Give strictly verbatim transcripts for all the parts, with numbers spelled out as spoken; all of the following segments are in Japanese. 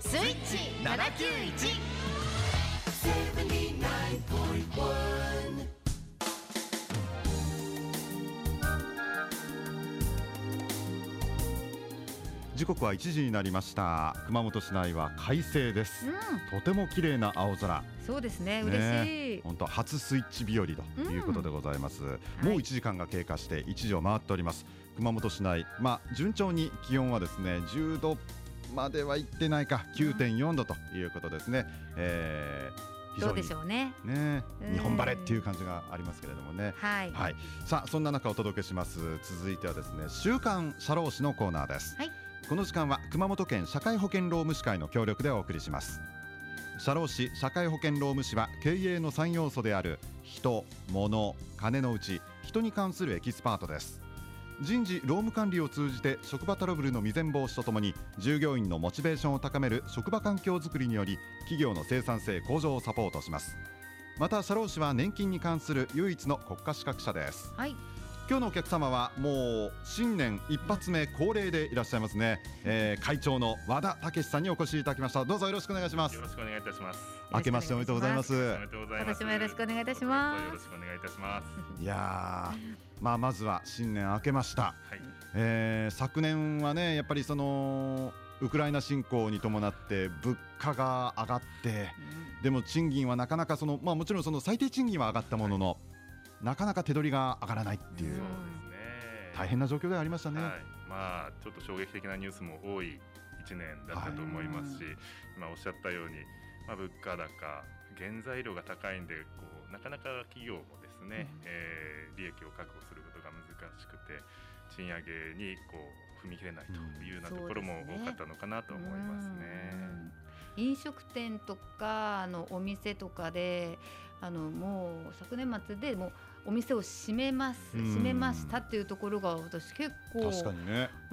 スイッチななきゅういち。 時刻はいちじになりました。熊本市内は快晴です、うん、とても綺麗な青空。 そうですね、嬉しい。 本当初スイッチ日和ということでございます、うん、もういちじかんが経過していちじを回っております。熊本市内、まあ、順調に気温はですねじゅうどまではいってないか きゅうてんよんどということですね、えー、非常にどうでしょうね、 ね、日本晴れっていう感じがありますけれどもね、 はいはい、さあそんな中お届けします。続いてはですね、週刊社労士のコーナーです、はい、この時間は熊本県社会保険労務士会の協力でお送りします。社労士社会保険労務士は経営のさん要素である人、物、金のうち人に関するエキスパートです。人事労務管理を通じて職場トラブルの未然防止とともに従業員のモチベーションを高める職場環境づくりにより企業の生産性向上をサポートします。また社労士は年金に関する唯一の国家資格者です、はい、今日のお客様はもう新年一発目恒例でいらっしゃいますね、えー、会長の和田武さんにお越しいただきました。どうぞよろしくお願いします。 よろしくお願いいたします。 明けましておめでとうございます。 おめでとうございます。 私もよろしくお願いいたします。 よろしくお願いいたします。 いやまあ、まずは新年明けました、はい、えー、昨年はねやっぱりそのウクライナ侵攻に伴って物価が上がって、うん、でも賃金はなかなかその、まあ、もちろんその最低賃金は上がったものの、はい、なかなか手取りが上がらないっていう、そうですね、大変な状況ではありましたね、はい、 まあ、ちょっと衝撃的なニュースも多いいちねんだったと思いますし、はい、今おっしゃったように、まあ、物価高、原材料が高いんでこうなかなか企業もですね、うん、えー、利益を確保することが難しくて賃上げにこう踏み切れないというようなところも多かったのかなと思いますね、うん、 飲食店とかあのお店とかであのもう昨年末でもうお店を閉めます閉めましたっていうところが私結構確かにね、 うん、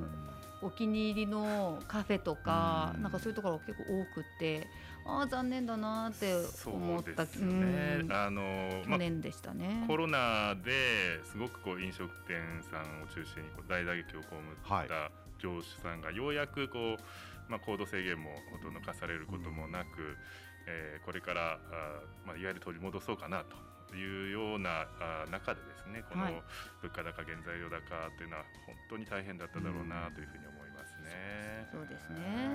お気に入りのカフェとか、うん、なんかそういうところが結構多くて、ああ残念だなって思った、 そうですよね、うん、あの去年でしたね、 まあ、コロナですごくこう飲食店さんを中心にこう大打撃を被った業種さんがようやくこう、まあ、行動制限もほとんど課されることもなく、うん、えー、これからあ、まあ、いわゆる取り戻そうかなというような中でですね、この物価高、原材料高というのは本当に大変だっただろうなというふうに思いますね、 うん、そうですね、うん、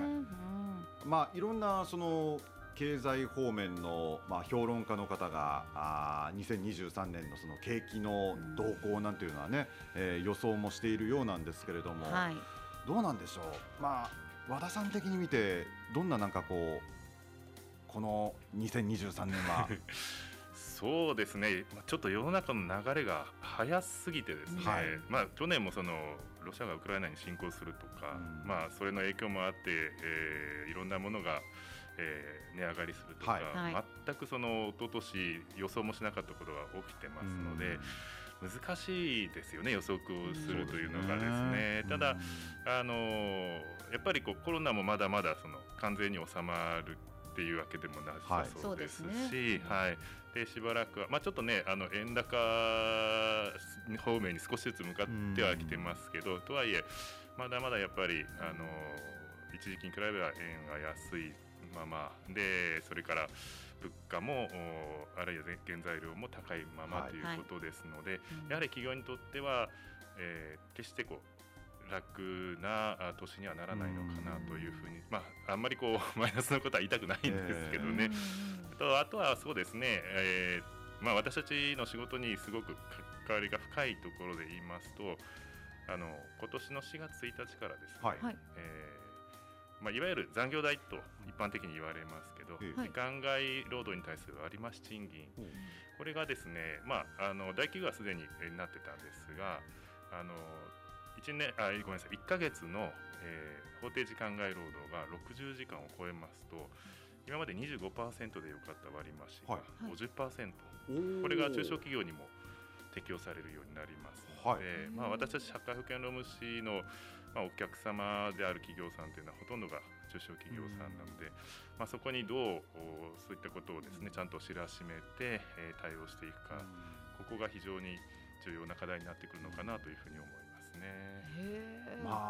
まあ、いろんなその経済方面の、まあ、評論家の方があにせんにじゅうさんねんのその景気の動向なんていうのはね、うん、えー、予想もしているようなんですけれども、はい、どうなんでしょう、まあ、和田さん的に見てどんななんかこうこのにせんにじゅうさんねんはそうですね、ちょっと世の中の流れが早すぎてですね、はい、まあ、去年もそのロシアがウクライナに侵攻するとか、うん、まあ、それの影響もあって、えー、いろんなものが、えー、値上がりするとか、はい、全くその一昨年予想もしなかったことが起きてますので、うん、難しいですよね、予測をするというのがですね、うん、ただ、あのやっぱりこうコロナもまだまだその完全に収まるっていうわけでもなさそうですし、はい、はい、でしばらくは、まあ、ちょっとねあの円高方面に少しずつ向かってはきてますけど、とはいえまだまだやっぱりあの一時期に比べれば円が安いままで、それから物価もあるいは原材料も高いままということですので、はい、やはり企業にとっては、えー、決してこう楽な年にはならないのかなというふうに、まあ、あんまりこうマイナスのことは言いたくないんですけどね、えー、とあとはそうですね、えーまあ、私たちの仕事にすごく関わりが深いところで言いますと、あの今年のしがつついたちからですね、はい、えーまあ、いわゆる残業代と一般的に言われますけど、はい、時間外労働に対する割増賃金、はい、これがですね、まあ、あの大企業はすでになってたんですが、あのいちねんあごめんなさいいっかげつの、えー、法定時間外労働がろくじゅうじかんを超えますと、今まで にじゅうごパーセント でよかった割増が ごじゅっパーセント、はい、これが中小企業にも適用されるようになりますので、はい、まあ、私たち社会保険労務士の、まあ、お客様である企業さんというのはほとんどが中小企業さんなので、まあ、そこにどうそういったことをですねちゃんと知らしめて、えー、対応していくか、ここが非常に重要な課題になってくるのかなというふうに思いますね。 まあ、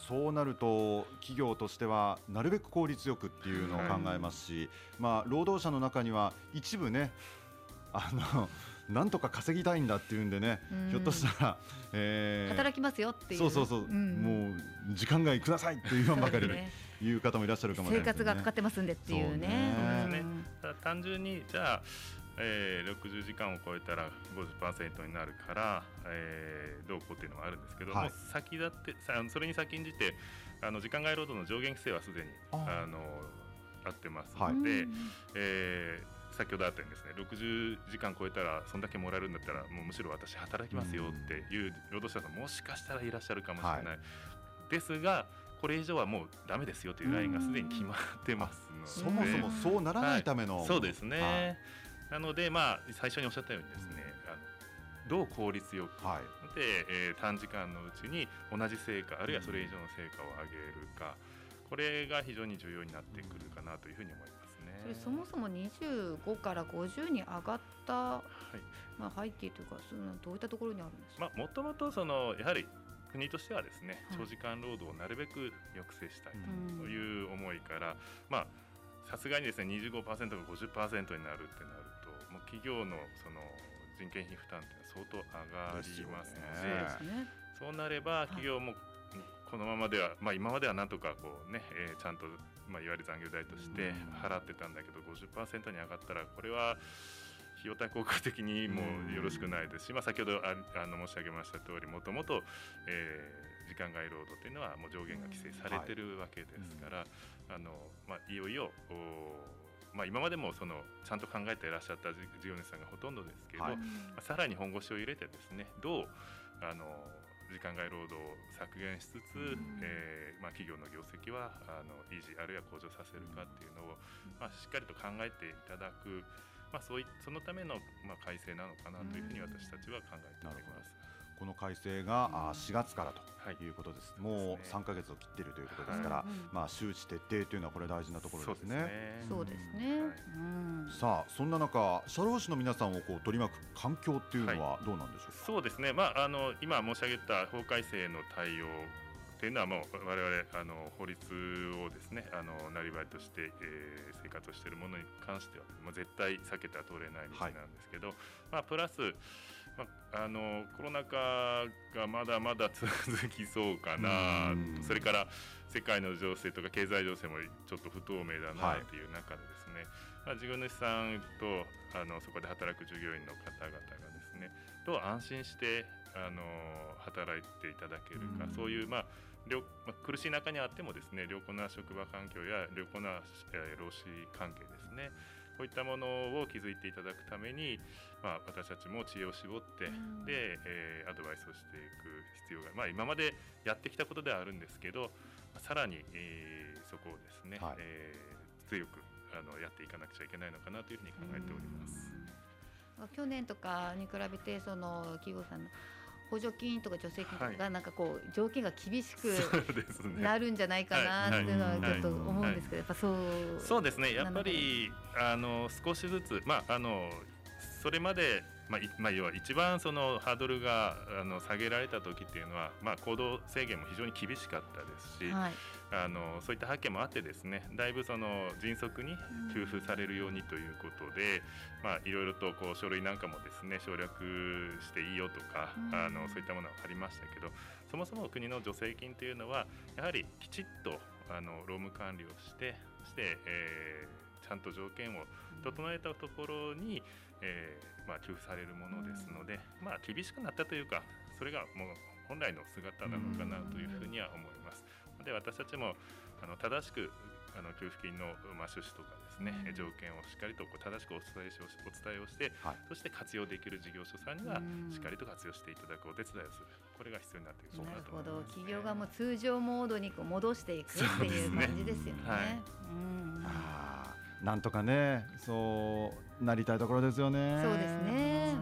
そうなると企業としてはなるべく効率よくっていうのを考えますし、はい、まあ、労働者の中には一部ね、あのなんとか稼ぎたいんだっていうんでね、ひょっとしたら、えー、 働きますよっていう、 そうそうそう、うん、もう時間外くださいっていうばかりでいう方もいらっしゃるかもしれないですね。 生活がかかってますんでっていうね。 そうですね。ただ単純にじゃあ、えー、ろくじゅうじかんを超えたら ごじゅっパーセント になるから、えー、どうこうっていうのもあるんですけど、はい、もう先だってそれに先んじてあの時間外労働の上限規制はすでにあのあってますので、はい、えー先ほどあったようにですね、ろくじゅうじかん超えたらそんだけもらえるんだったらもうむしろ私働きますよっていう労働者さんもしかしたらいらっしゃるかもしれない、はい、ですがこれ以上はもうダメですよというラインがすでに決まってますので、 そもそもそうならないための、 はい、そうですね、はい、なので、まあ、最初におっしゃったようにですね、あのどう効率よく、はい、で、えー、短時間のうちに同じ成果あるいはそれ以上の成果を上げるか、これが非常に重要になってくるかなというふうに思います。 それそもそもにじゅうごからごじゅうに上がった、はい、まあ、背景というかそのどういったところにあるんですか。 もともとそのやはり国としてはですね、はい、長時間労働をなるべく抑制したいという思いから、まあさすがにですね にじゅうごパーセント が ごじゅっパーセント になるってなると、もう企業のその人件費負担って相当上がりますので、ね、そうなれば企業もこのままでは、まあ、今まではなんとかこう、ねえー、ちゃんと、まあ、いわゆる残業代として払ってたんだけど ごじゅっパーセント に上がったらこれは費用対効果的にもよろしくないですし、まあ、先ほどああの申し上げました通りもともと時間外労働というのはもう上限が規制されてるわけですから、はい、あのまあ、いよいよまあ、今までもそのちゃんと考えていらっしゃった事業主さんがほとんどですけど、はい、まあ、さらに本腰を入れてですね、どうあの時間外労働を削減しつつ、うん、えーまあ、企業の業績はあの維持あるいは向上させるかっていうのを、まあ、しっかりと考えていただく、まあ、そういそのための、まあ、改正なのかなというふうに私たちは考えております。 この改正がしがつからということです。はい、もうさんかげつを切っているということですから、はい、まあ、周知徹底というのはこれ大事なところですね。 そうですね。 さあ、そんな中社労士の皆さんをこう取り巻く環境っていうのはどうなんでしょうか。 はい、そうですね、まあ、あの今申し上げた法改正の対応というのはもう我々あの法律をですね、あのなりわいとして、えー、生活をしているものに関しては、まあ、絶対避けては通れない道なんですけど、はい、まあ、プラスまあ、あのコロナ禍がまだまだ続きそうかな、それから世界の情勢とか経済情勢もちょっと不透明だなという中でですね、はい、まあ、事業主さんとあのそこで働く従業員の方々がですね、どう安心してあの働いていただけるか、そういう、まあ良まあ、苦しい中にあってもですね、良好な職場環境や良好な、えー、労使関係ですね、こういったものを築いていただくために、まあ、私たちも知恵を絞って、うん、で、えー、アドバイスをしていく必要が、まあ、今までやってきたことではあるんですけど、さらに、えー、そこをですね、はい、えー、強くあのやっていかなくちゃいけないのかなというふうに考えております。 去年とかに比べてその企業さんの補助金とか助成金とかがなんかこう条件が厳しくなるんじゃないかなっていうのはちょっと思うんですけど、やっぱそうそうですね、やっぱりあの少しずつ、まあ、あのそれまで、まあまあ、要は一番そのハードルがあの下げられた時っていうのは、まあ、行動制限も非常に厳しかったですし、はい、あのそういった背景もあってですね、だいぶその迅速に給付されるようにということで、うん、まあ、いろいろとこう書類なんかもですね省略していいよとか、うん、あのそういったものはありましたけど、そもそも国の助成金というのはやはりきちっとあの労務管理をしてそして、えー、ちゃんと条件を整えたところに、えーまあ、給付されるものですので、うん、まあ、厳しくなったというか、それがもう本来の姿なのかなというふうには思います。で、私たちもあの正しくあの給付金の、まあ、趣旨とかですね、うん、条件をしっかりとこう正しくお伝えしお伝えをして、はい、そして活用できる事業所さんにはしっかりと活用していただくお手伝いをする、これが必要になっているかなと思います、ね。なるほど、企業がもう通常モードにこう戻していくっていう感じですよね。はい、 うん、あ、なんとかね、そうなりたいところですよね。 そうですね、うん、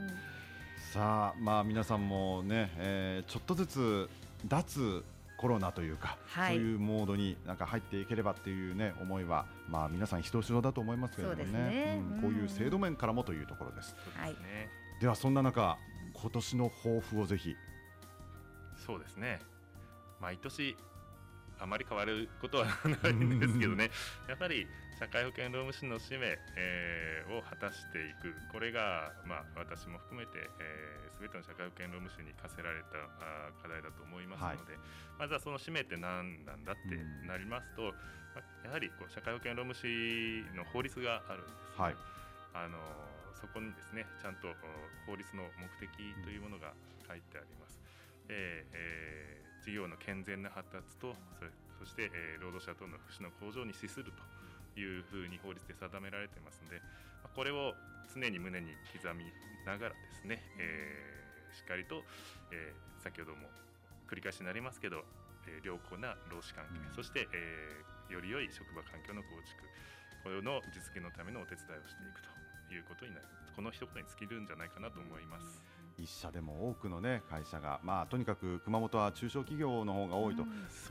さあ、まあ、皆さんもね、えー、ちょっとずつ脱コロナというか、はい、そういうモードになんか入っていければっていうね思いは、まあ、皆さんひとしおだと思いますけれども ね, ね、うん、こういう制度面からもというところです、はい、ではそんな中今年の抱負をぜひ。 そうですね、 毎年あまり変わることはないんですけどねやはり社会保険労務士の使命、えー、を果たしていく、これが、まあ、私も含めて、えー、全ての社会保険労務士に課せられたあ課題だと思いますので、はい、まずはその使命って何なんだってなりますと、まあ、やはりこう社会保険労務士の法律があるんです、ね、はい、あのそこにですねちゃんと法律の目的というものが書いてあります。えーえー事業の健全な発達と そ, そして、えー、労働者等の福祉の向上に資するというふうに法律で定められていますので、これを常に胸に刻みながらですね、えー、しっかりと、えー、先ほども繰り返しになりますけど、えー、良好な労使関係、うん、そして、えー、より良い職場環境の構築、これの実現のためのお手伝いをしていくということになる、この一言に尽きるんじゃないかなと思います。 一社でも多くの、ね、会社が、まあ、とにかく熊本は中小企業の方が多いと、うん、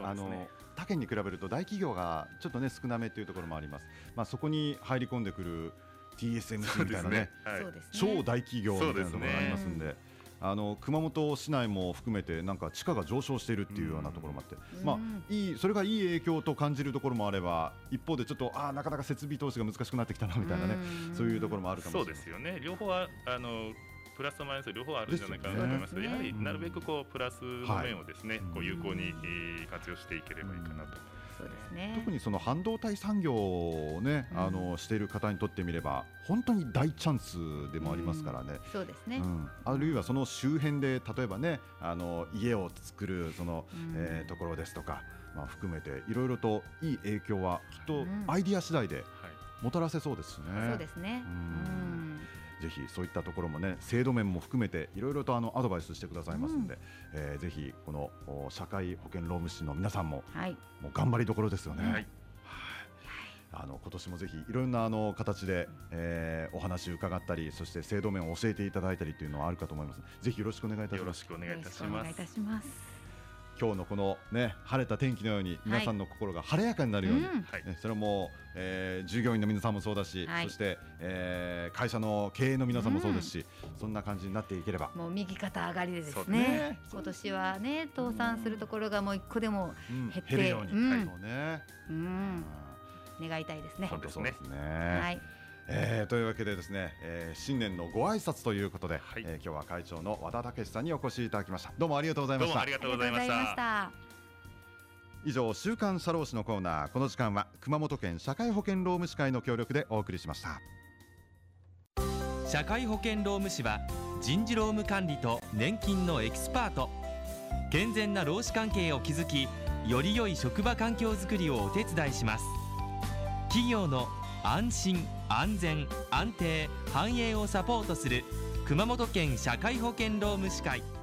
あの、ね、他県に比べると大企業がちょっと、ね、少なめというところもあります。まあ、そこに入り込んでくる ティーエスエムシー みたいな、ね、はい、超大企業みたいなところがありますんで、であの熊本市内も含めてなんか地価が上昇しているっていうようなところもあって、うん、まあ、いいそれがいい影響と感じるところもあれば、一方でちょっとあなかなか設備投資が難しくなってきたなみたいなね、うん、そういうところもあるかもしれない。 そうですよね、両方はあのプラスとマイナス両方あるんじゃないかなと思いますけど、ね、やはりなるべくこうプラスの面をですね、はい、こう有効に活用していければいいかなと。 そうですね、 特にその半導体産業を、ね、うん、あのしている方にとってみれば本当に大チャンスでもありますからね、 うん、そうですね、 うん、あるいはその周辺で例えばね、あの家を作るその、うん、えー、ところですとか、まあ、含めていろいろといい影響はきっとアイディア次第でもたらせそうですね、 うん、そうですね、うん、 ぜひそういったところもね、制度面も含めていろいろとあのアドバイスしてくださいますので、うん、えー、ぜひこの社会保険労務士の皆さんも、はい、もう頑張りどころですよね、はい、はい、あの今年もぜひいろんなあの形で、えー、お話伺ったり、そして制度面を教えていただいたりというのはあるかと思います。ぜひよろしくお願いいたします。 よろしくお願いいたします。 今日のこの、ね、晴れた天気のように皆さんの心が晴れやかになるように、はい、ね、それも、えー、従業員の皆さんもそうだし、はい、そして、えー、会社の経営の皆さんもそうですし、うん、そんな感じになっていければ、 もう右肩上がりでですね、ね、今年はね倒産するところがもう一個でも減って、うん、減るように、うん、はい、そうね、うん、願いたいですね。 本当そうですね、はい、えー、というわけでですね、えー、新年のご挨拶ということで、はい、えー、今日は会長の和田武さんにお越しいただきました。どうもありがとうございました。 どうもありがとうございました。 以上、週刊社労士のコーナー、この時間は熊本県社会保険労務士会の協力でお送りしました。 社会保険労務士は人事労務管理と年金のエキスパート。健全な労使関係を築き、より良い職場環境づくりをお手伝いします。企業の安心安全安定繁栄をサポートする熊本県社会保険労務士会。